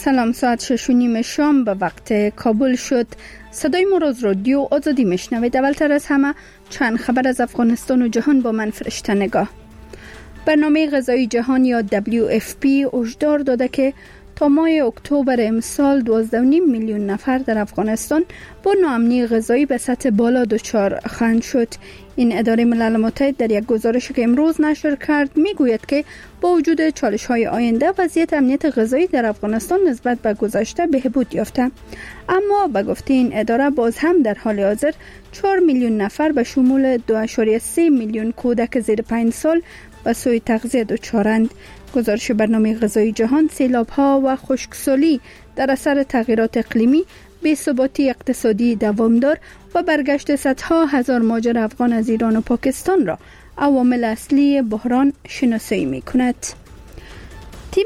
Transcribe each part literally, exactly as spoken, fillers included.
سلام، ساعت شش و نیم شام به وقت کابل شد. صدای ما را از رادیو آزادی میشنوید. اولتر از همه چند خبر از افغانستان و جهان با من فرشته نگاه. برنامه غذایی جهان یا دبلیو اف پی هشدار داده که تا ماه اکتبر امسال دوازده و نیم میلیون نفر در افغانستان با ناامنی غذایی به سطح بالا دچار خواهند شد. این اداره ملل متحد در یک گزارشی که امروز نشر کرد میگوید که با وجود چالش‌های آینده وضعیت امنیت غذایی در افغانستان نسبت به گذشته بهبود یافته، اما به گفته این اداره باز هم در حال حاضر چهار میلیون نفر به شمول دو ممیز سه میلیون کودک زیر پنج سال به سوی تغذیه دچارند. گزارش برنامه غذایی جهان سیلاب‌ها و خشکسالی در اثر تغییرات اقلیمی، بی‌ثباتی اقتصادی دوامدار و برگشت صدها هزار مهاجر افغان از ایران و پاکستان را عوامل اصلی بحران شناسایی می‌کند. تیم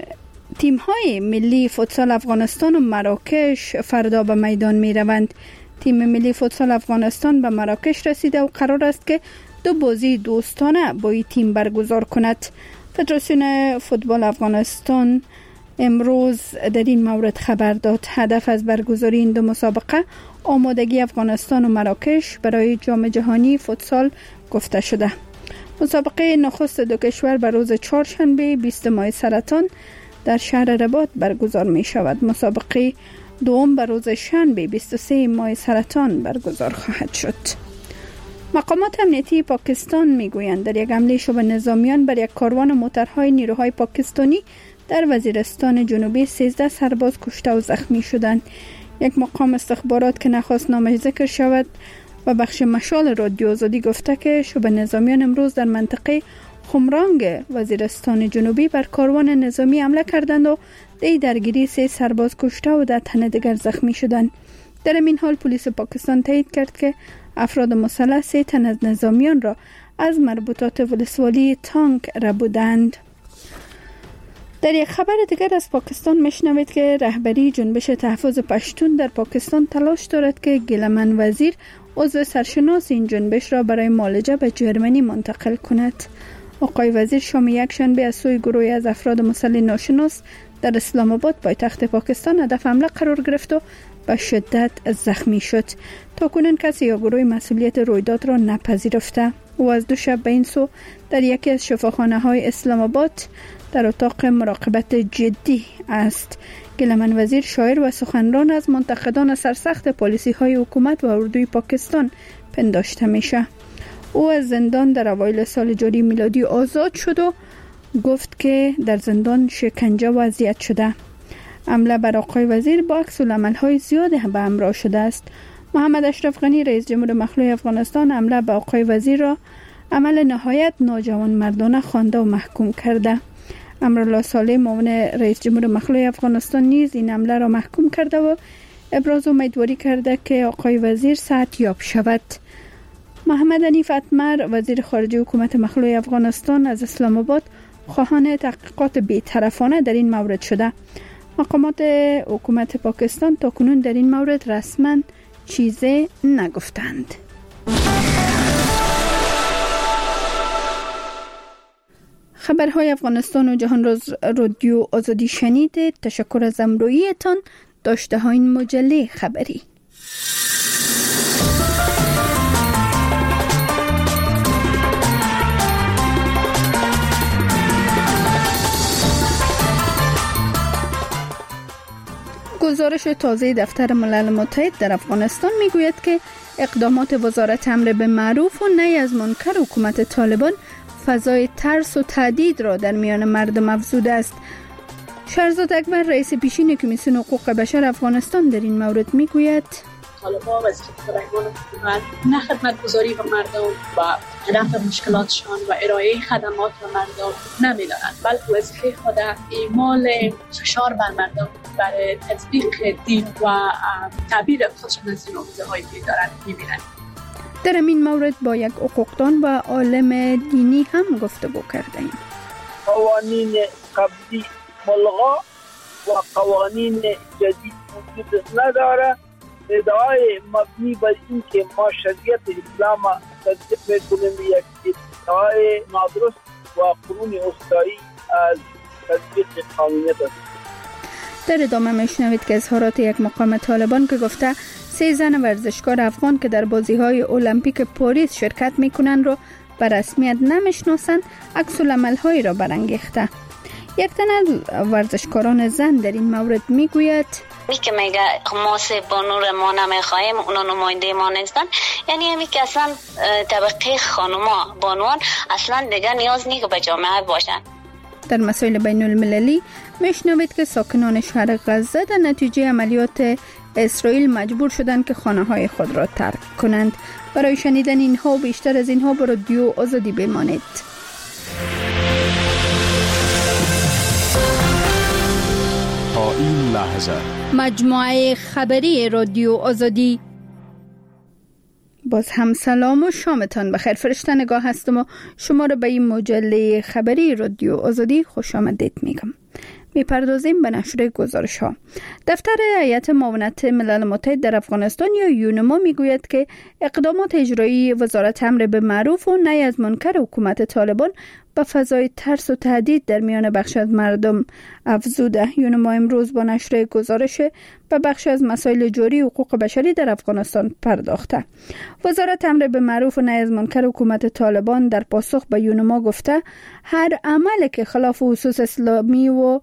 تیم‌های ملی فوتسال افغانستان و مراکش فردا به میدان می‌روند. تیم ملی فوتسال افغانستان به مراکش رسیده و قرار است که دو بازی دوستانه با این تیم برگزار کند. فدراسیون فوتبال افغانستان امروز در این مورد خبر داد. هدف از برگزاری این دو مسابقه آمادگی افغانستان و مراکش برای جام جهانی فوتسال گفته شده. مسابقه نخست دو کشور بر روز چهارشنبه بیست ماه سرطان در شهر رباط برگزار می شود. مسابقه دوم بر روز شنبه بیست و سه ماه سرطان برگزار خواهد شد. مقامات امنیتی پاکستان میگویند در یک حمله شبه نظامیان بر یک کاروان موترهای نیروهای پاکستانی در وزیرستان جنوبی سیزده سرباز کشته و زخمی شدند. یک مقام استخبارات که نخواست نامش ذکر شود و بخش مشال رادیو آزادی گفته که شبه نظامیان امروز در منطقه خمرانگ وزیرستان جنوبی بر کاروان نظامی حمله کردند و در درگیری سه سرباز کشته و ده تن دیگر زخمی شدند. در این حال پلیس پاکستان تایید کرد که افراد مسلح سه تن از نظامیان را از مربوطات ولسوالی تانک ربودند. در یک خبر دیگر از پاکستان میشنوید که رهبری جنبش تحفظ پشتون در پاکستان تلاش دارد که گیلمن وزیر عضو سرشناس این جنبش را برای معالجه به جرمنی منتقل کند. آقای وزیر شام یک شنبه از سوی گروهی از افراد مسلح ناشناس در اسلام آباد پایتخت پاکستان هدف حمله قرار گرفت و به شدت زخمی شد. تاکنون کسی یا گروه مسئولیت رویداد را نپذیرفته. او از دو شب به این سو در یکی از شفاخانه های اسلام آباد در اتاق مراقبت جدی است. گیلمن وزیر شاعر و سخنران از منتقدان سرسخت پالیسی های حکومت و اردوی پاکستان پنداشته میشه. او از زندان در اوایل سال جاری میلادی آزاد شد و گفت که در زندان شکنجه و اذیت شده. حمله بر آقای وزیر با عکس العمل‌های زیادی به همراه شده است. محمد اشرف غنی رئیس جمهور مخلوع افغانستان حمله به آقای وزیر را عمل نهایت ناجوانمردانه خوانده و محکوم کرده. امرالله صالح معاون رئیس جمهور مخلوع افغانستان نیز این حمله را محکوم کرده و ابراز امیدواری کرده که آقای وزیر صحتیاب شود. محمد حنیف اتمر وزیر خارجه حکومت مخلوع افغانستان از اسلام آباد خواهان تحقیقات بی‌طرفانه در این مورد شده. مقامات حکومت پاکستان تاکنون در این مورد رسما چیزی نگفتند. خبرهای افغانستان و جهان را رادیو آزادی شنیدید. تشکر از همراهیتان. داشته ها این مجله خبری. گزارش تازه دفتر ملل متحد در افغانستان میگوید که اقدامات وزارت امر به معروف و نهی از منکر حکومت طالبان فضای ترس و تهدید را در میان مردم افزوده است. شهرزاد اکبر رئیس پیشین کمیسیون حقوق بشر افغانستان در این مورد میگوید طالبان وظیفه خودگان حکومت نه خدمتگزاری به مردم و رفع مشکلاتشان و ارائه خدمات به مردم نمیدانند، بلکه وظیفه خود اعمال فشار بر مردم برای تطبیق دین و تعبیر خودشان از این آموزه‌هایی که دارند می‌بینند. در این مورد با یک حقوقدان و عالم دینی هم گفتگو کردیم. قوانین قبلی ملغا و قوانین جدید وجود نداره. ادعای مبنی بر این که ما شریعت اسلام تطبیق میکنیم یک ادعای نادرست و قرون اوستایی از تطبیق قانونیت است. در ادامه میشنوید که اظهارات یک مقام طالبان که گفته سه زن ورزشکار افغان که در بازی‌های المپیک پاریس شرکت می‌کنند را به رسمیت نمی‌شناسند، عکس‌العمل‌هایی را برانگیخته. یک تن از ورزشکاران زن در این مورد میگوید می که میگه ما سه بانور ما نمیخوایم، اونا نماینده ما نیستن، یعنی همی که اصلا طبقه خانوما بانوان اصلا دیگه نیاز نیست که به جامعه باشن. در مسائل بین المللی میشنوید که ساکنان شهر غزه در نتیجه عملیات اسرائیل مجبور شدند که خانه های خود را ترک کنند. برای شنیدن اینها و بیشتر از اینها با رادیو آزادی بمانید. تا این لحظه مجموعه خبری رادیو آزادی. باز هم سلام و شامتان بخیر. فرشته نگاه هستم و شما را به این مجله خبری رادیو آزادی خوش آمدید میگم. میپردازیم به نشر گزارش ها. دفتر هیئت معاونت ملل متحد در افغانستان یا یونما میگوید که اقدامات اجرایی وزارت امر به معروف و نهی از منکر حکومت طالبان به فضای ترس و تهدید در میان بخش از مردم افزوده. یونما امروز با نشر گزارش به بخش از مسائل جاری حقوق بشری در افغانستان پرداخته. وزارت امر به معروف و نهی از منکر حکومت طالبان در پاسخ به یونما گفته هر عمل که خلاف اصول اسلامی و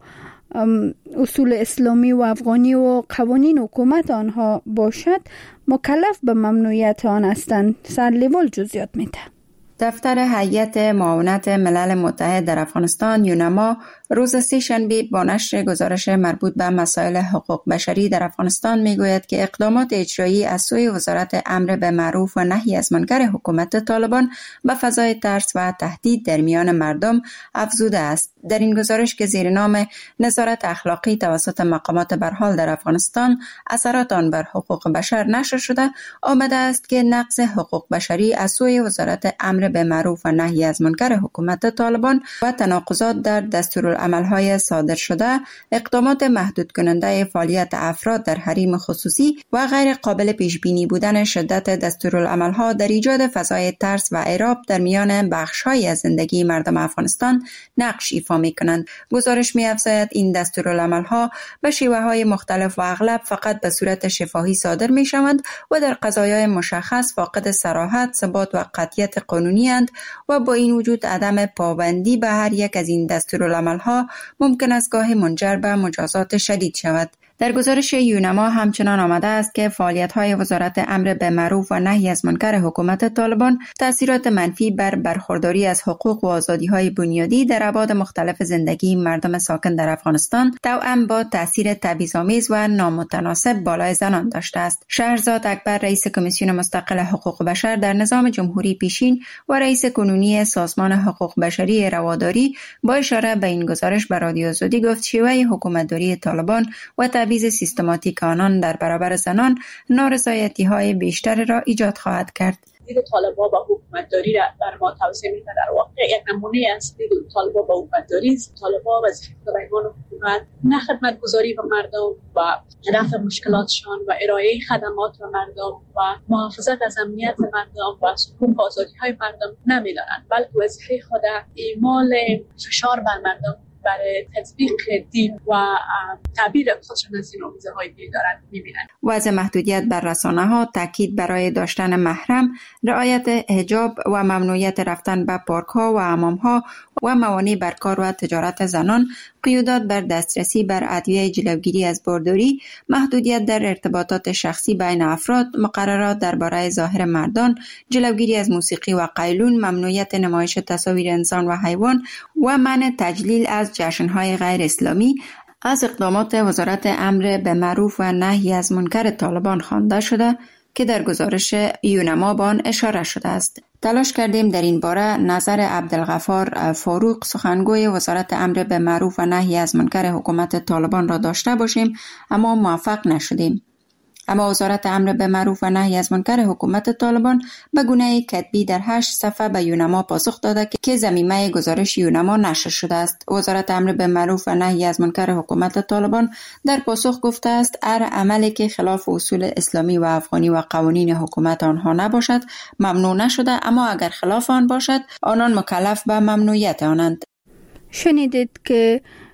اصول اسلامی و افغانی و قوانین حکومت آنها باشد مکلف به ممنوعیت آن هستند. سرلیوال جزئیات میده. دفتر هیئت معاونت ملل متحد در افغانستان یونما روز سه‌شنبه با نشر گزارش مربوط به مسائل حقوق بشری در افغانستان میگوید که اقدامات اجرایی از سوی وزارت امر به معروف و نهی از منکر حکومت طالبان به فضای ترس و تهدید در میان مردم افزوده است. در این گزارش که زیر نام نظارت اخلاقی توسط مقامات برحال در افغانستان اثرات آن بر حقوق بشر نشر شده، آمده است که نقض حقوق بشری از سوی وزارت امر به معروف و نهی از منکر حکومت طالبان و تناقضات در دستورالعمل‌های صادر شده، اقدامات محدود کننده فعالیت افراد در حریم خصوصی و غیر قابل پیش بینی بودن شدت دستورالعمل‌ها در ایجاد فضای ترس و اضطراب در میان بخش‌هایی از زندگی مردم افغانستان نقش ایفا می‌کنند. گزارش می‌افزاید این دستورالعمل‌ها به شیوه‌های مختلف و اغلب فقط به صورت شفاهی صادر می‌شوند و در قضایای مشخص فاقد صراحت، ثبات و قطعیت قانونی اند و با این وجود عدم پابندی به هر یک از این دستورالعمل‌ها ممکن است گاهی منجر به مجازات شدید شود. در گزارش یونما همچنان آمده است که فعالیت‌های وزارت امر به معروف و نهی از منکر حکومت طالبان تأثیرات منفی بر برخورداری از حقوق و آزادی‌های بنیادی در ابعاد مختلف زندگی مردم ساکن در افغانستان توأم با تأثیر تبعیض‌آمیز و نامتناسب بالای زنان داشته است. شهرزاد اکبر، رئیس کمیسیون مستقل حقوق بشر در نظام جمهوری پیشین و رئیس کنونی سازمان حقوق بشری رواداری، با اشاره به این گزارش به رادیو آزادی گفت شیوه حکومتداری طالبان و تبعیض سیستماتیک آنان در برابر زنان نارضایتی‌های بیشتر را ایجاد خواهد کرد. دید طالبان با حکومتداری را بر ما توصیه می‌کنه. در واقع یک نمونه است دید طالبان با حکومتداری است. طالبان وظیفه به عنوان حکومت نه خدمتگزاری به مردم و رفع مشکلاتشان و ارائه خدمات به مردم و محافظت از امنیت مردم و حقوق و آزادی‌های مردم نمی‌دانند، بلکه وظیفه خود اعمال فشار بر مردم برای تطبیق دین و تعبیر خودشون از این آمیزه های دین دارن میبینن. وضع محدودیت بر رسانه ها، تاکید برای داشتن محرم، رعایت حجاب و ممنوعیت رفتن به پارک ها و حمام ها و موانع بر کار و تجارت زنان، قیودات بر دسترسی بر ادویه، جلوگیری از بارداری، محدودیت در ارتباطات شخصی بین افراد، مقررات درباره ظاهر مردان، جلوگیری از موسیقی و قیلون، ممنوعیت نمایش تصاویر انسان و حیوان و منع تجلیل از جشن‌های غیر اسلامی از اقدامات وزارت امر به معروف و نهی از منکر طالبان خوانده شده که در گزارش یونما به آن اشاره شده است. تلاش کردیم در این باره نظر عبدالغفار فاروق، سخنگوی وزارت امر به معروف و نهی از منکر حکومت طالبان را داشته باشیم، اما موفق نشدیم. اما وزارت امر به معروف و نهی از منکر حکومت طالبان به گونه کتبی در هشت صفحه به یونما پاسخ داده که ضمیمه گزارش یونما نشر شده است. وزارت امر به معروف و نهی از منکر حکومت طالبان در پاسخ گفته است هر عملی که خلاف اصول اسلامی و افغانی و قوانین حکومت آنها نباشد ممنوع نشده، اما اگر خلاف آن باشد آنان مکلف به ممنوعیت آنند. شنیدید که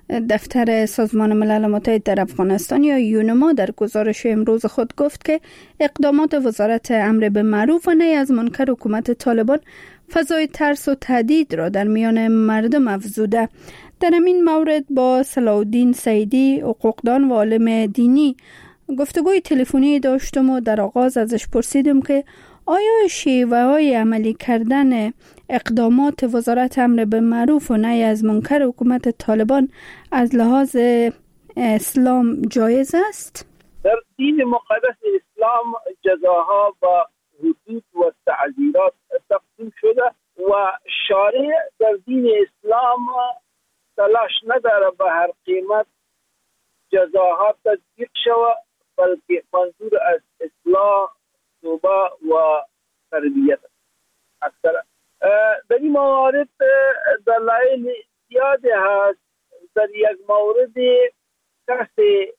دفتر سازمان ملل متحد در افغانستان یا یونما در گزارش امروز خود گفت که اقدامات وزارت امر به معروف و نهی از منکر حکومت طالبان فضای ترس و تهدید را در میان مردم افزوده. در این مورد با صلاح الدین سعیدی، حقوقدان و عالم دینی گفتگوی تلفنی داشتم و در آغاز ازش پرسیدم که آیا شیوه های عملی کردن اقدامات وزارت امر به معروف و نهی از منکر حکومت طالبان از لحاظ اسلام جایز است؟ در دین مقدس اسلام جزاها و حدود و تعزیرات تقسیم شده و شارع در دین اسلام تلاش نداره به هر قیمت جزاها تطبیق شود، بلکه منظور از اصلاح، توبه و تربیت اکثر. در این موارد دلایل زیاده هست. در یک مورد کسی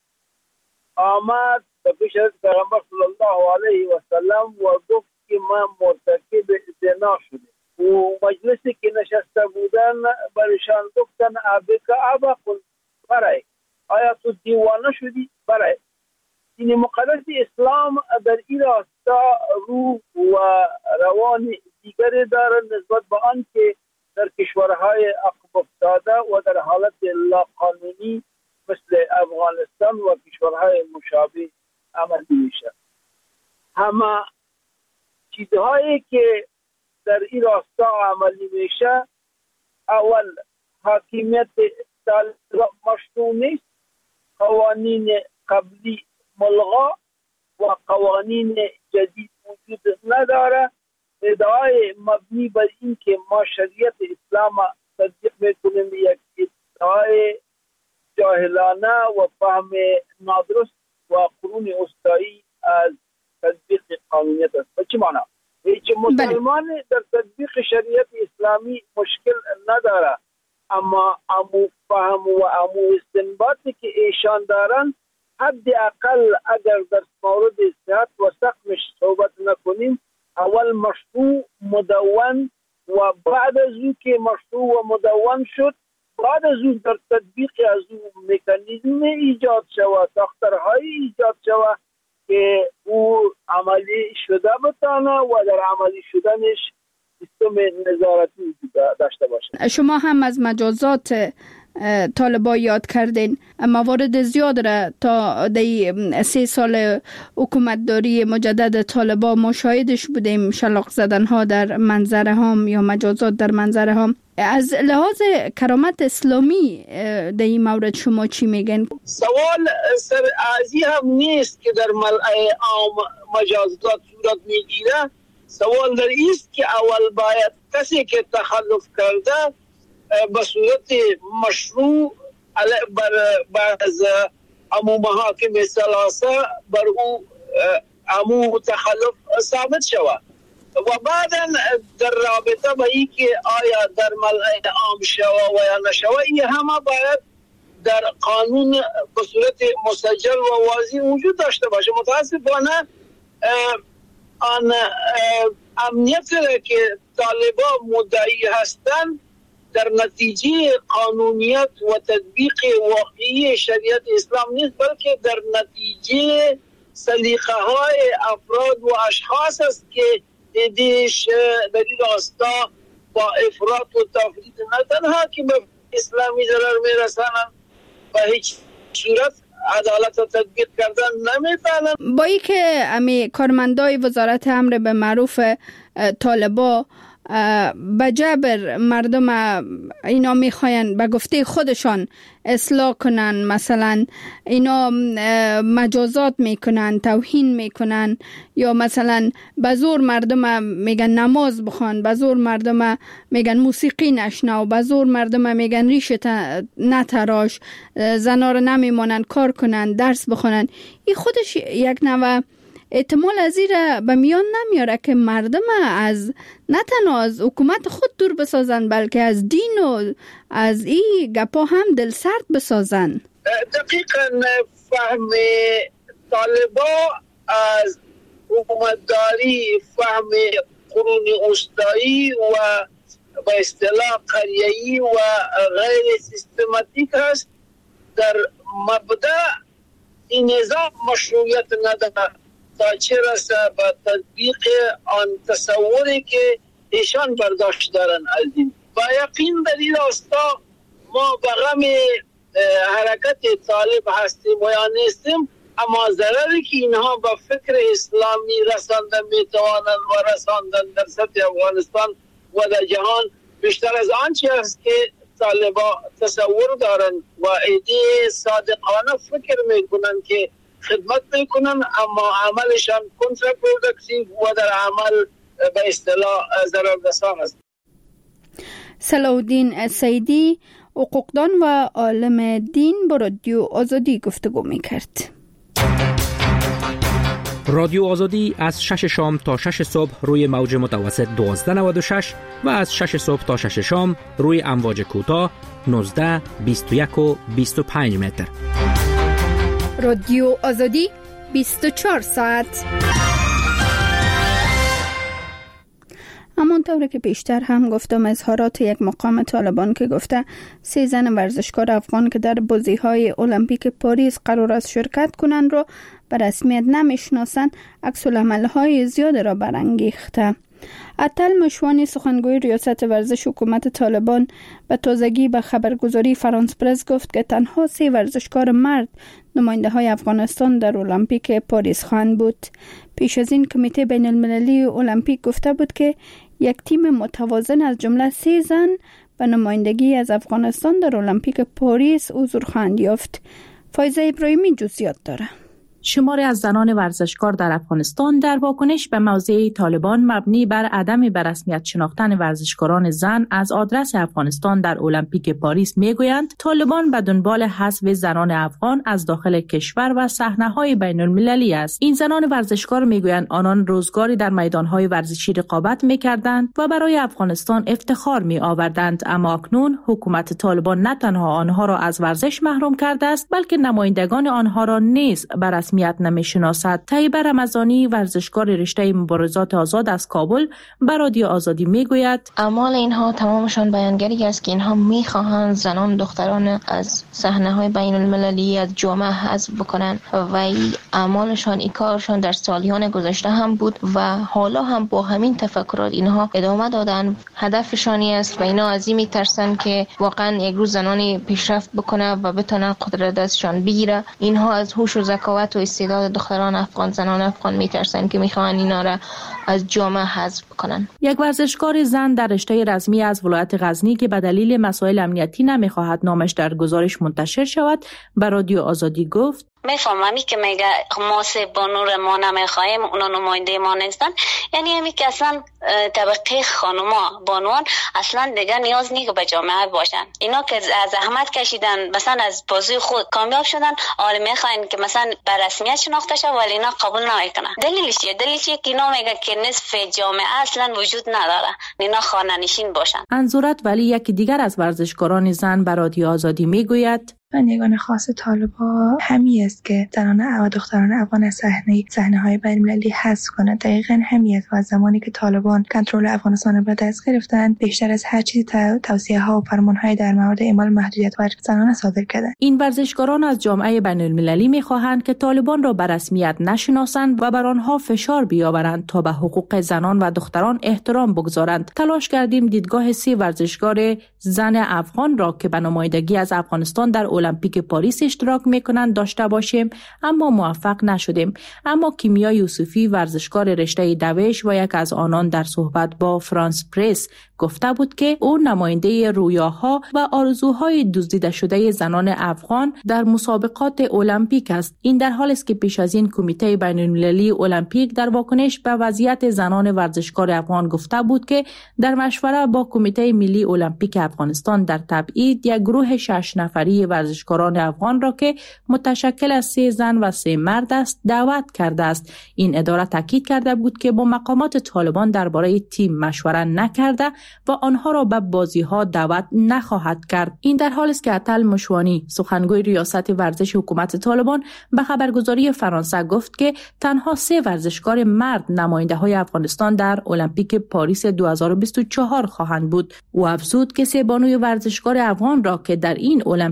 آمد به پیش از پیغمبر صلی الله علیه و سلم و گفت که من مرتکب زنا شده و مجلسی که نشسته بودن برشان گفتن ابک ابا کن برای آیا تو دیوانه شدی؟ برای دین مقدس اسلام در این راستا روح و روان دیگری دارد نسبت به آن که در کشورهای عقب افتاده و در حالت لاقانونی مثل افغانستان و کشورهای مشابه عمل میشه. همه چیزهایی که در این راستا عملی میشه، اول حاکمیت طالب مشروع نیست، قوانین قبلی ملغا و قوانین جدید وجود نداره. ادعای مبنی بر این که ما شریعت اسلام تطبیق میکنیم یک ادعای جاهلانه و فهم نادرست و قرون وسطایی از تطبیق قانونیت است. به چه معنا؟ هیچ مسلمان در تطبیق شریعت اسلامی مشکل نداره، اما امو فهم و امو استنباطی که ایشان دارن حداقل اگر در مورد صحت و سقمش صحبت نکنیم، اول مشروع مدون و بعد از او که مشروع و مدون شد، بعد از او در تطبیق از او مکانیزم ایجاد شود، ساختارهای ایجاد شود که او عملی شده بتانه و در عملی شدنش سیستم نظارتی وجود داشته باشه. شما هم از مجازات طالبا یاد کردین. موارد زیاد را تا دی سه سال حکومتداری مجدد طالبا مشاهدش بودیم، شلاق زدن ها در منظره هم یا مجازات در منظره هم. از لحاظ کرامت اسلامی در این مورد شما چی میگن؟ سوال سر ازی هم نیست که در ملعه عام مجازات صورت میگیره. سوال در ایست که اول باید کسی که تخلف کرده به صورت مشروع بر بعض امو محاکم ثلاثه بر او امو تخلف ثابت شود و بعدا در رابطه با این که آیا در ملعه عام شود و یا نشود، این همه باید در قانون به صورت مسجل و واضح وجود داشته باشه. متاسفانه آن امنیت که طالبان مدعی هستند در نتیجه قانونیت و تطبیق واقعی شریعت اسلام نیست، بلکه در نتیجه سلیقه های افراد و اشخاص است که دیش در این راستا با افراط و تفرید نه تنها که به اسلامی ضرر میرسانند و هیچ صورت عدالت و تطبیق کردن نمیتونن. با ای که امی کارمندای وزارت امر به معروف طالبا به جبر مردم اینا میخواین به گفته خودشان اصلاح کنن، مثلا اینا مجازات میکنن، توهین میکنن، یا مثلا به زور مردم میگن نماز بخوان، به زور مردم میگن موسیقی نشنو، به زور مردم میگن ریش نتراش، زنا رو نمیمونن کار کنن، درس بخونن. این خودش یک نوع احتمال از این به میان نمیاره که مردم از نه تنها از حکومت خود دور بسازن، بلکه از دین و از این گپا هم دل سرد بسازن. دقیقا فهم طالبا از حکومتداری فهم قرون وسطایی و به اصطلاح قریه‌ای و غیر سیستماتیک است در مبدأ این نظام مشروعیت نداره تا چه رسه به تطبیق آن تصوری که ایشان برداشت دارن از این. با یقین در این راستا ما به غم حرکت طالب هستیم و یا نیستیم، اما ضرری که اینها به فکر اسلامی رساندن میتوانند و رساندن در سطح افغانستان و در جهان بیشتر از آنچه است که طالبا تصور دارن و ایده صادقانه فکر میکنن که خدمت میکنن، اما عملشان کنترپروداکتیو و در عمل به اصطلاح ضرررسان است. صلاح‌الدین سیدی حقوقدان و عالم دین با رادیو آزادی گفتگو میکرد. رادیو آزادی از شش شام تا شش صبح روی موج متوسط دوازده نود و شش و از شش صبح تا شش شام روی امواج کوتاه نوزده، بیست و یک و بیست و پنج متر. رادیو آزادی بیست و چهار ساعت. همانطور که پیشتر هم گفتم، اظهارات یک مقام طالبان که گفته سه زن ورزشکار افغان که در بازی‌های المپیک پاریس قرار است شرکت کنند را به رسمیت نمی‌شناسند، عکس‌العمل‌های زیاد را برانگیخته. عطل مشوانی سخنگوی ریاست ورزش حکومت طالبان به تازگی به خبرگزاری فرانس پرس گفت که تنها سه ورزشکار مرد نماینده های افغانستان در المپیک پاریس خواهند بود. پیش از این کمیته بین المللی المپیک گفته بود که یک تیم متوازن از جمله سه زن به نمایندگی از افغانستان در المپیک پاریس حضور خواهند یافت. فایزه ابراهیمی جزئیات داره. شماری از زنان ورزشکار در افغانستان در واکنش به موضع طالبان مبنی بر عدم به رسمیت شناختن ورزشکاران زن از آدرس افغانستان در المپیک پاریس میگویند طالبان به دنبال حذف زنان افغان از داخل کشور و صحنه‌های بین المللی است. این زنان ورزشکار میگویند آنان روزگاری در میدان‌های ورزشی رقابت میکردند و برای افغانستان افتخار میآوردند، اما اکنون حکومت طالبان نه تنها آنها را از ورزش محروم کرده است، بلکه نمایندگان آنها را نیز بر رسمیت نمی‌شناسد. طیبه رمضانی ورزشکار رشته مبارزات آزاد از کابل به رادیو آزادی میگوید اعمال اینها تمامشان بیانگری است که اینها میخواهند زنان دختران از صحنه‌های بین المللی از جامعه حذف بکنند و این اعمالشان این کارشان در سالیان گذشته هم بود و حالا هم با همین تفکرات اینها ادامه دادن. هدفشانی است و اینا از این میترسن که واقعا یک روز زنانی پیشرفت بکنه و بتونن قدرت دستشان بگیره. اینها از هوش و ذکاوت و استعداد دختران افغان، زنان افغان میترسن که میخوان اینا را از جامعه حذف کنن. یک ورزشکار زن در رشته رزمی از ولایت غزنی که به دلیل مسائل امنیتی نمیخواهد نامش در گزارش منتشر شود به رادیو آزادی گفت میفهممی که میگه ما سه با نور ما نمیخوایم، اونا نماینده ما نیستن. یعنی همی که اصلا طبقه خانوما بانوان اصلا دیگه نیاز نیست که به جامعه باشن. اینا که از زحمت کشیدن مثلا از بازوی خود کامیاب شدن، حالا میخواین که مثلا به رسمیت شناخته شه ولی اینا قبول نمیکنن. دلیلش چیه؟ دلیلش چیه که اینا میگه که نصف جامعه اصلا وجود نداره، اینا خانه نشین باشن. انظورت ولی یکی دیگر از ورزشکاران زن به رادیو آزادی میگوید یگانه خاص طالبا همی است که زنان و دختران افغان از صحنه صحنه‌های بین‌المللی حذف کنند. دقیقاً همی است و از زمانی که طالبان کنترل افغانستان را به دست گرفتند بیشتر از هر چیزی توصیه‌ها و فرمان‌های در مورد اعمال محدودیت بر زنان صادر کردند. این ورزشکاران از جامعه بین‌المللی می‌خواهند که طالبان را به رسمیت نشناسند و بر آنها فشار بیاورند تا به حقوق زنان و دختران احترام بگذارند. تلاش کردیم دیدگاه سی ورزشکار زن افغان را که به نمایندگی از افغانستان در المپیک پاریس اشتراک میکنند داشته باشیم، اما موفق نشدیم. اما کیمیا یوسفی ورزشکار رشته دوش و یک از آنان در صحبت با فرانس پرس گفته بود که او نماینده رویاها و آرزوهای دزدیده شده زنان افغان در مسابقات المپیک است. این در حالی است که پیش از این کمیته بین المللی المپیک در واکنش به وضعیت زنان ورزشکار افغان گفته بود که در مشوره با کمیته ملی المپیک افغانستان در تبعید یک گروه شش نفری ورزشکاران افغان را که متشکل از سه زن و سه مرد است دعوت کرده است. این اداره تاکید کرده بود که با مقامات طالبان درباره تیم مشوره نکرده و آنها را به بازی‌ها دعوت نخواهد کرد. این در حالی است که عطل مشوانی سخنگوی ریاست ورزش حکومت طالبان به خبرگزاری فرانسه گفت که تنها سه ورزشکار مرد نماینده‌های افغانستان در المپیک پاریس دو هزار و بیست و چهار خواهند بود. او افزود که سه بانوی ورزشکار افغان را که در این المپیک شرکت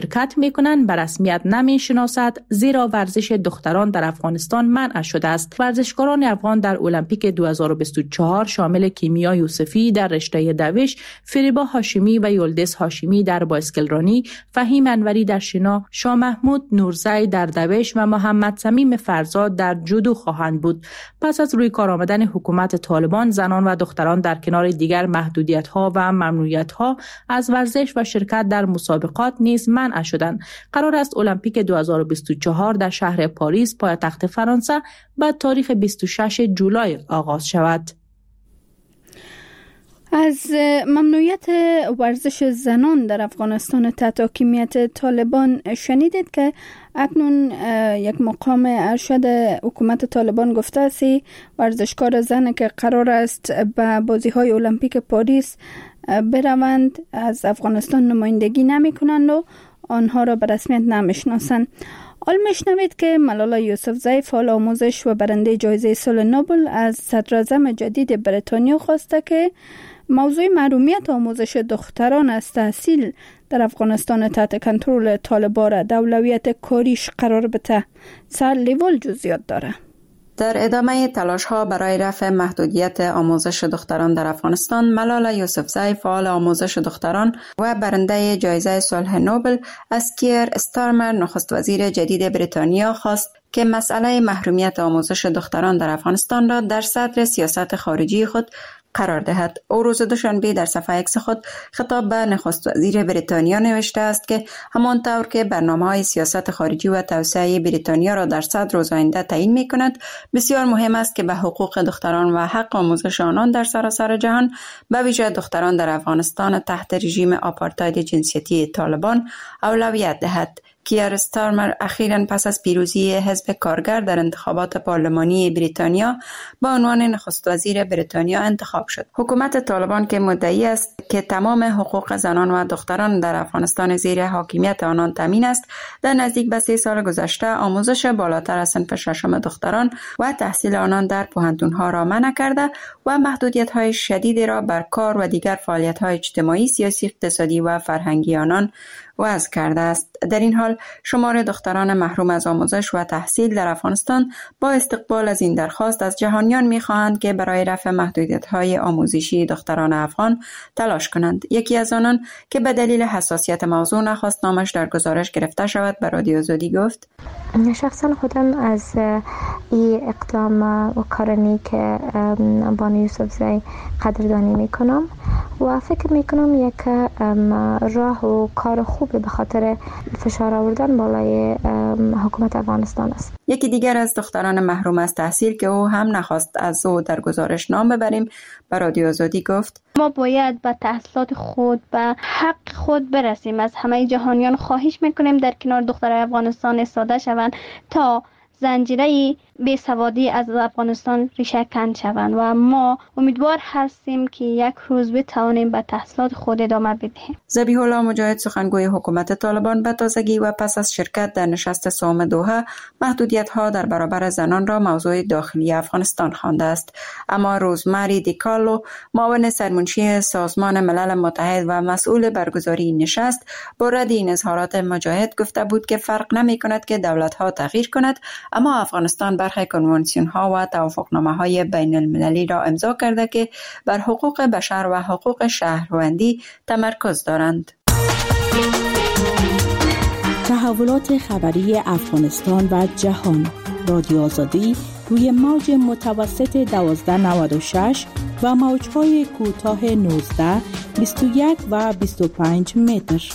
شرکت میکنند به رسمیت نمیشناسد، زیرا ورزش دختران در افغانستان منع شده است. ورزشکاران افغان در المپیک دو هزار و بیست و چهار شامل کیمیا یوسفی در رشته دوش، فریبا هاشمی و یلدز هاشمی در بایسکلرانی، فهیم انوری در شنا، شاه محمود نورزی در دوش و محمد صمیم فرزاد در جودو خواهند بود. پس از روی کار آمدن حکومت طالبان، زنان و دختران در کنار دیگر محدودیت‌ها و ممنوعیت‌ها از ورزش و شرکت در مسابقات نیز منع شدند. قرار است المپیک دو هزار و بیست و چهار در شهر پاریس، پایتخت فرانسه، به تاریخ بیست و شش جولای آغاز شود. از ممنوعیت ورزش زنان در افغانستان تحت حاکمیت طالبان شنیدید که اکنون یک مقام ارشد حکومت طالبان گفته است ورزشکار زن که قرار است به بازی‌های المپیک پاریس بروند از افغانستان نمایندگی نمی کنند و آنها را به رسمیت نمیشناسند. حال میشنوید که ملالا یوسفزی، فعال آموزش و برنده جایزه صلح نوبل، از صدراعظم جدید بریتانیا خواسته که موضوع محرومیت آموزش دختران از تحصیل در افغانستان تحت کنترل طالبان را در اولویت کاریش قرار بده. سر لیول جزئیات داره. در ادامه تلاش‌ها برای رفع محدودیت آموزش دختران در افغانستان، ملالا یوسفزی، فعال آموزش دختران و برنده جایزه صلح نوبل، از کیر استارمر، نخست وزیر جدید بریتانیا، خواست که مسئله محرومیت آموزش دختران در افغانستان را در صدر سیاست خارجی خود قرار دهد. او روز دوشنبه در صفحه اکس خود خطاب به نخست وزیر بریتانیا نوشته است که همانطور که برنامه‌های سیاست خارجی و توسعه بریتانیا را در صدر روز آینده تعیین می‌کند، بسیار مهم است که به حقوق دختران و حق آموزش آنان در سراسر جهان، به ویژه دختران در افغانستان تحت رژیم آپارتاید جنسیتی طالبان، اولویت دهد. کیر استارمر اخیراً پس از پیروزی حزب کارگر در انتخابات پارلمانی بریتانیا به عنوان نخست وزیر بریتانیا انتخاب شد. حکومت طالبان که مدعی است که تمام حقوق زنان و دختران در افغانستان زیر حاکمیت آنان تامین است، در نزدیک به سه سال گذشته آموزش بالاتر از صنف ششم دختران و تحصیل آنان در پوهنتون‌ها را منع کرده و محدودیت‌های شدیدی را بر کار و دیگر فعالیت‌های اجتماعی، سیاسی، اقتصادی و فرهنگی آنان وضع کرده است. در این حال شمار دختران محروم از آموزش و تحصیل در افغانستان با استقبال از این درخواست از جهانیان می‌خواهند که برای رفع محدودیت‌های آموزشی دختران افغان تلاش کنند. یکی از آنان که به دلیل حساسیت موضوع نخواست نامش در گزارش گرفته شود، به رادیو آزادی گفت: شخصا خودم از این اقدام و کارنی که بانو یوسفزی قدردانی میکنم و فکر میکنم یک راه و کار خوبی به خاطر فشار آوردن بالای حکومت افغانستان است. یکی دیگر از دختران محروم از تحصیل که او هم نخواست از او در گزارش نام ببریم، به رادیو آزادی گفت: ما باید به تحصیلات خود، به حق خود برسیم. از همه جهانیان خواهش میکنیم در کنار دختر افغانستان ایستاده شوند تا زنجیره بیسوادی از افغانستان ریشه کن شوند و ما امیدوار هستیم که یک روز بتوانیم به تحصیلات خود ادامه بدهیم. ذبیح الله مجاهد، سخنگوی حکومت طالبان، به تازگی و پس از شرکت در نشست سوم دوحه محدودیت‌ها در برابر زنان را موضوع داخلی افغانستان خوانده است. اما روزمری دیکارلو، معاون سرمنشی سازمان ملل متحد و مسئول برگزاری این نشست، با رد این اظهارات مجاهد گفته بود که فرق نمی‌کند که دولت‌ها تغییر کند، اما افغانستان برخی کنوانسیون‌ها و توافقنامه‌های بین المللی را امضا کرده که بر حقوق بشر و حقوق شهروندی تمرکز دارند. تحولات خبری افغانستان و جهان، رادیو آزادی روی موج متوسط دوازده نود و شش و موج‌های کوتاه نوزده، بیست و یک و بیست و پنج متر.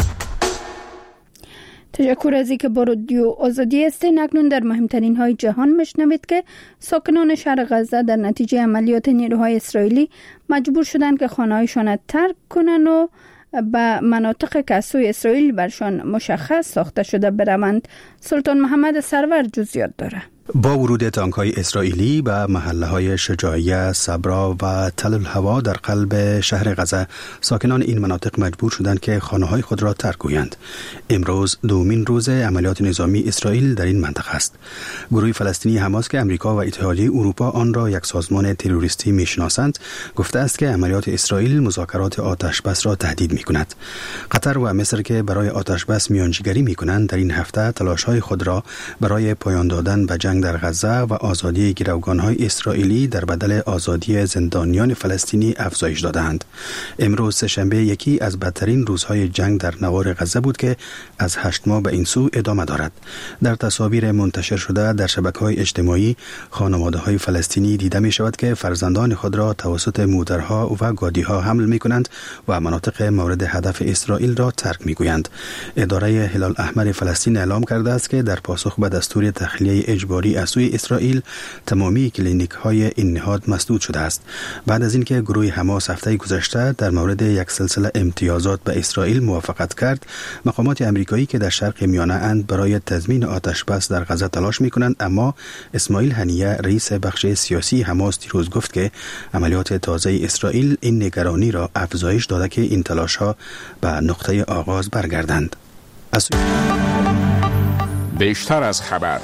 تشکر از اینکه با رادیو آزادی هستین. اکنون در مهمترین های جهان میشنوید که ساکنان شهر غزه در نتیجه عملیات نیروهای اسرائیلی مجبور شدند که خانه‌هایشان را ترک کنند و به مناطق که از سوی اسرائیل برشان مشخص ساخته شده بروند. سلطان محمد سرور جزئیات داره. با ورود تانک‌های اسرائیلی به محله‌های شجاعیه، صبرا و تل الهوا در قلب شهر غزه، ساکنان این مناطق مجبور شدند که خانه‌های خود را ترک کنند. امروز دومین روز عملیات نظامی اسرائیل در این منطقه است. گروه فلسطینی حماس که امریکا و اتحادیه اروپا آن را یک سازمان تروریستی می‌شناسند، گفته است که عملیات اسرائیل مذاکرات آتشبس را تهدید می‌کند. قطر و مصر که برای آتشبس میانجیگری می‌کنند، در این هفته تلاش‌های خود را برای پایان دادن به جنگ در غزه و آزادی گروگان‌های اسرائیلی در بدل آزادی زندانیان فلسطینی افزایش دادند. امروز سه‌شنبه یکی از بدترین روزهای جنگ در نوار غزه بود که از هشت ماه به این سو ادامه دارد. در تصاویر منتشر شده در شبکه‌های اجتماعی، خانواده‌های فلسطینی دیده می‌شود که فرزندان خود را توسط مادرها و گادی‌ها حمل می‌کنند و مناطق مورد هدف اسرائیل را ترک می‌گویند. اداره هلال احمر فلسطین اعلام کرده است که در پاسخ به دستور تخلیه اجباری از سوی اسرائیل، تمامی کلینیک‌های این نهاد مسدود شده است. بعد از اینکه گروه حماس هفته گذشته در مورد یک سلسله امتیازات به اسرائیل موافقت کرد، مقامات امریکایی که در شرق میانه اند برای تضمین آتشبس در غزه تلاش می‌کنند، اما اسماعیل هنیه، رئیس بخش سیاسی حماس، دیروز گفت که عملیات تازه اسرائیل این نگرانی را افزایش داده که این تلاش‌ها به نقطه آغاز برگردند. از بیشتر از خبر.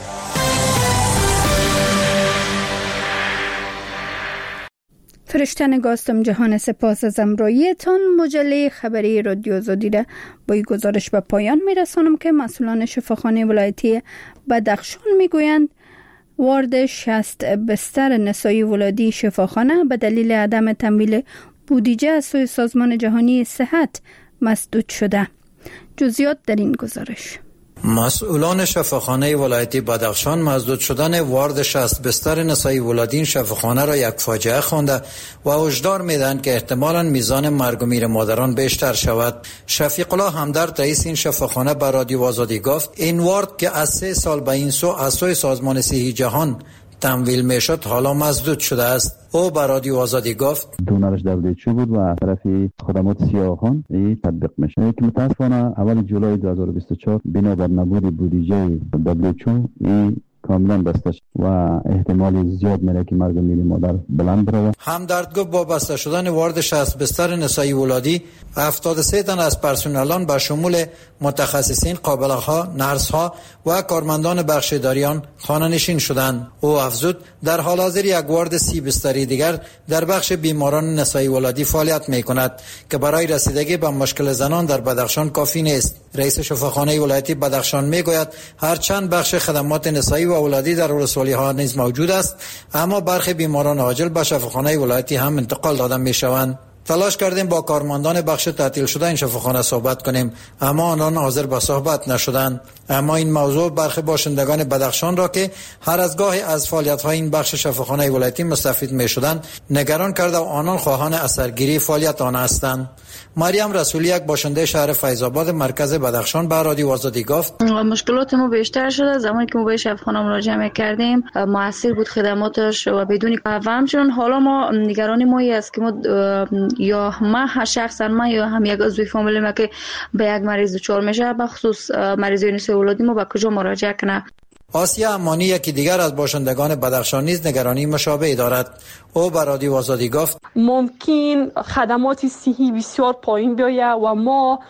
فرشته گاستم جهان، سپاس از امراییتان. مجله خبری رادیو آزادی را با این گزارش به پایان میرسانم که مسئولان شفاخانه ولایتی بدخشان میگویند وارد شصت بستر نسایی ولادی شفاخانه به دلیل عدم تمویل بودجه از سوی سازمان جهانی صحت مسدود شده. جزئیات در این گزارش. مسئولان شفاخانه ولایتی بدخشان مسدود شدن وارد شصت بستر نسایی ولادین شفاخانه را یک فاجعه خوانده و هشدار میدهند که احتمالاً میزان مرگ و میر مادران بیشتر شود. شفیق الله همدرد، رئیس این شفاخانه، به رادیو آزادی گفت این وارد که از سه سال به این سو از سوی سازمان صحی جهان تمویل میشد حالا مسدود شده است. او به رادیو آزادی گفت دونرش دبلیوچو بود و طرفی خدمات سیاهان ای تطبیق میشه که متاسفانه اول جولای دو هزار و بیست و چهار بنابر نبود بودجه دبلیوچو ای کاملا بسته شد و احتمال زیاد میره که مرگ میر مادر بلند بره. همدرد گفت با بسته شدن وارد شصت بستر نسایی ولادی، هفتاد و سه تن از پرسنلان به شمول متخصصین، قابله‌ها، نرس‌ها و کارمندان بخشداریان خانه نشین شدند. او افزود در حال حاضر یک وارد سی بستری دیگر در بخش بیماران نسایی ولادی فعالیت می‌کند که برای رسیدگی به مشکل زنان در بدخشان کافی نیست. رئیس شفاخانه ولایتی بدخشان میگوید هرچند بخش خدمات نسایی و ولادی در ولسوالی‌ها نیز موجود است، اما برخی بیماران عاجل به شفاخانه ولایتی هم انتقال داده می‌شوند. تلاش کردیم با کارمندان بخش تعطیل شده این شفاخانه صحبت کنیم، اما آنان حاضر به صحبت نشدند. اما این موضوع برخی باشندگان بدخشان را که هر از گاهی از فعالیت‌های این بخش شفاخانه ولایتی مستفید می‌شدند نگران کرده و آنان خواهان اثرگیری فعالیت آن هستند. مریم رسولی، یک باشنده شهر فیض‌آباد مرکز بدخشان، به رادیو آزادی گفت مشکلات ما بیشتر شده زمانی که ما به شفاخانه مراجعه می‌کردیم، موثر بود خدماتش و بدون و همچنین حالا ما نگرانی ما است که ما یا ما شخصا ما یا هم یک عضو فامیل ما که به یک مریض دچار میشه، به خصوص مریضای نسایی ولادی، ما به کجا مراجعه کنه؟ آسیا امانی، یکی دیگر از باشندگان بدخشان، نیز نگرانی مشابهی دارد. او به رادیو آزادی گفت ممکن خدمات صحی بسیار پایین بیاید و ما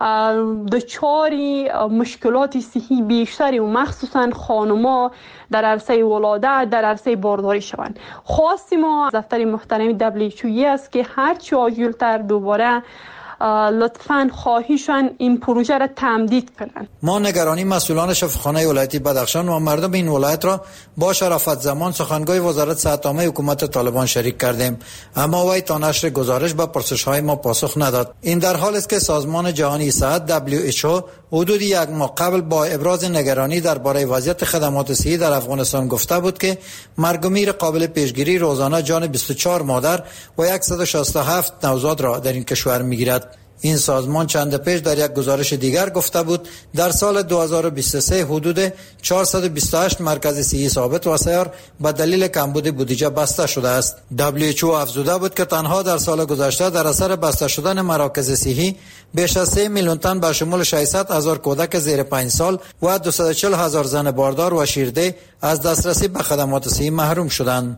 دچاری مشکلات صحی بیشتری و مخصوصا خانم‌ها در عرصه ولادت، در عرصه بارداری شوند. خواست ما از دفتر محترم دبلیوچو است که هر چه عاجل‌تر دوباره لطفاً خواهیشان این پروژه را تمدید کنند. ما نگرانی مسئولان شفاخانه ولایتی بدخشان و مردم این ولایت را با شرافت زمان سخنگوی وزارت صحت عامه حکومت طالبان شریک کردیم، اما وی تا نشر گزارش به پرسش‌های ما پاسخ نداد. این در حالی است که سازمان جهانی صحت دبلیو اچ او حدود یک ماه قبل با ابراز نگرانی درباره وضعیت خدمات صحی در افغانستان گفته بود که مرگ و میر قابل پیشگیری روزانه جان بیست و چهار مادر و صد و شصت و هفت نوزاد را در این کشور می‌گیرد. این سازمان چند پیش در یک گزارش دیگر گفته بود در سال دو هزار و بیست و سه حدود چهارصد و بیست و هشت مرکز صحی ثابت و سیار به دلیل کمبود بودجه بسته شده است. دبلیو اچ او افزوده بود که تنها در سال گذشته در اثر بسته شدن مراکز صحی بیش از سه میلیون تن به شمول ششصد هزار کودک زیر پنج سال و دویست و چهل هزار زن باردار و شیرده از دسترسی به خدمات صحی محروم شدند.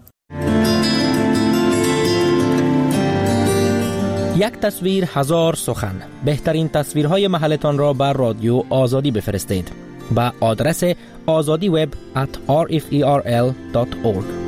یک تصویر هزار سخن. بهترین تصویرهای محلتان را بر رادیو آزادی بفرستید. با آدرس آزادی وب ات آر اف ای آر ال دات اورگ.